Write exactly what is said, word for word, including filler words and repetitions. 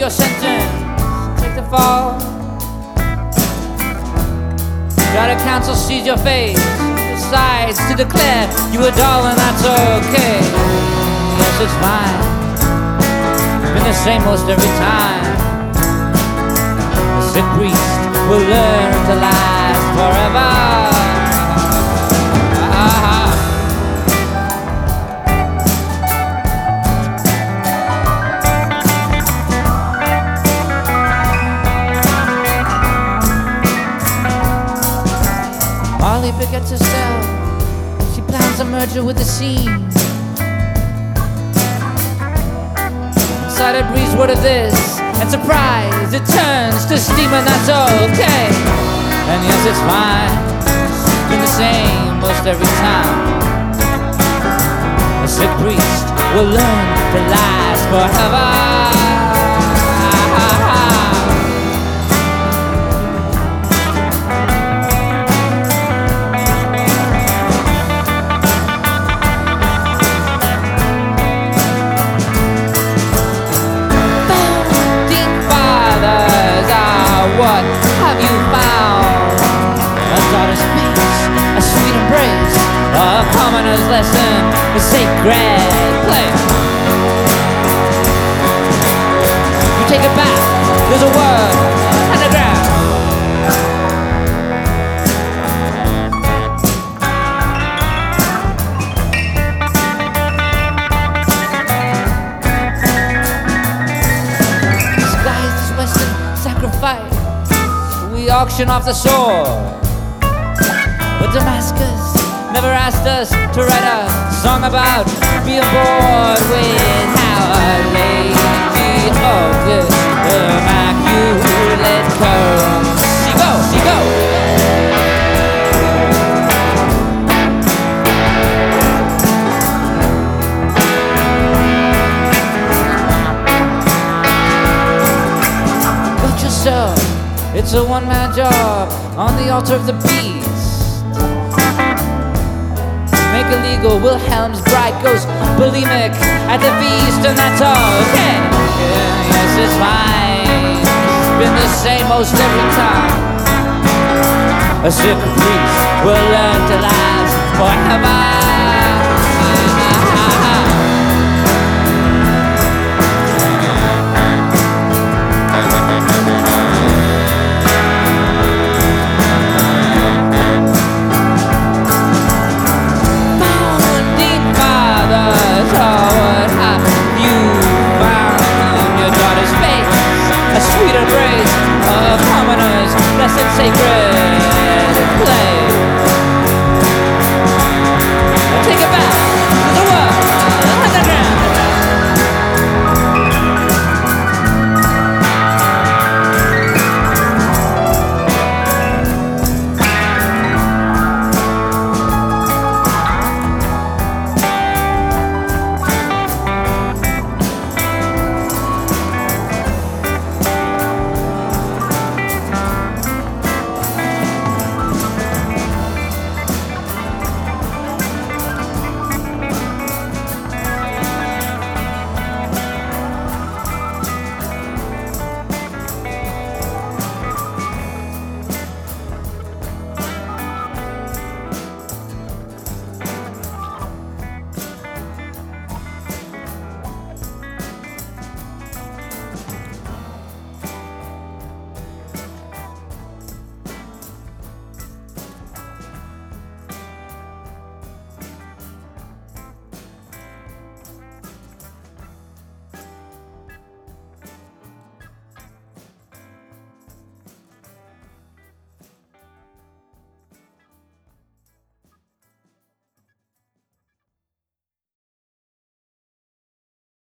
your sentence, take the fall. Try to counsel sees your face, decides to declare you a doll, and that's okay. Yes, it's fine, been the same most every time. The sick priest will learn to last forever. Ah-ha. Molly begets herself, she plans a merger with the scene. Inside it breathes word of this, and surprise, it turns to steam, and that's okay. And yes, it's fine, it's been the same most every time. The sick priest will learn to last forever. What have you found? A daughter's face, a sweet embrace, a commoner's lesson, a sacred place. You take it back, there's a word and a ground. Disguised as Western sacrifice, we auction off the sword. But Damascus never asked us to write a song about being bored with Our Lady of the Immaculate Curve. She go, she go. Got yourself, it's a one-man job on the altar of the beast. Make illegal Wilhelm's bride goes bulimic at the feast, and that's okay. Yeah, yes, it's fine, it's been the same most every time. A sick priest will learn to last forever. Sweet embrace of commoners, blessed sacred